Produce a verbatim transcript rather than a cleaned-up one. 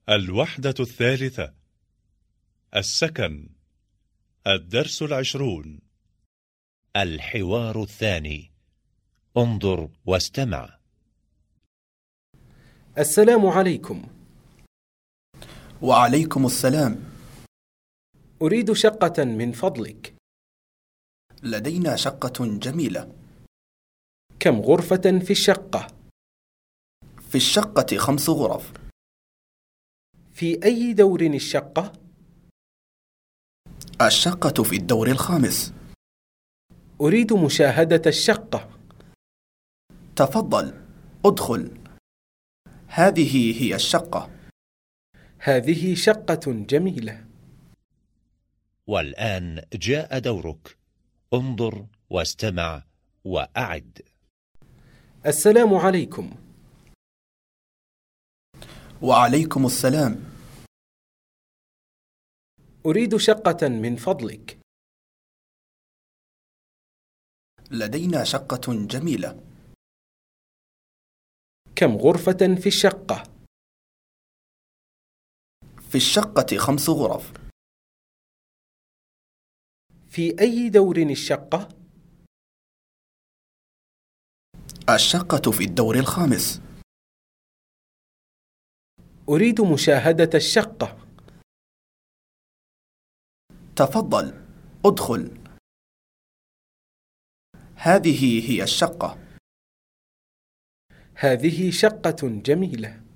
الوحدة الثالثة. السكن. الدرس العشرون. الحوار الثاني. انظر واستمع. السلام عليكم. وعليكم السلام. أريد شقة من فضلك. لدينا شقة جميلة. كم غرفة في الشقة؟ في الشقة خمس غرف. في أي دور الشقة؟ الشقة في الدور الخامس. أريد مشاهدة الشقة. تفضل، ادخل. هذه هي الشقة. هذه شقة جميلة. والآن جاء دورك. انظر واستمع وأعد. السلام عليكم. وعليكم السلام. أريد شقة من فضلك. لدينا شقة جميلة. كم غرفة في الشقة؟ في الشقة خمس غرف. في أي دور الشقة؟ الشقة في الدور الخامس. أريد مشاهدة الشقة. تفضل، ادخل. هذه هي الشقة. هذه شقة جميلة.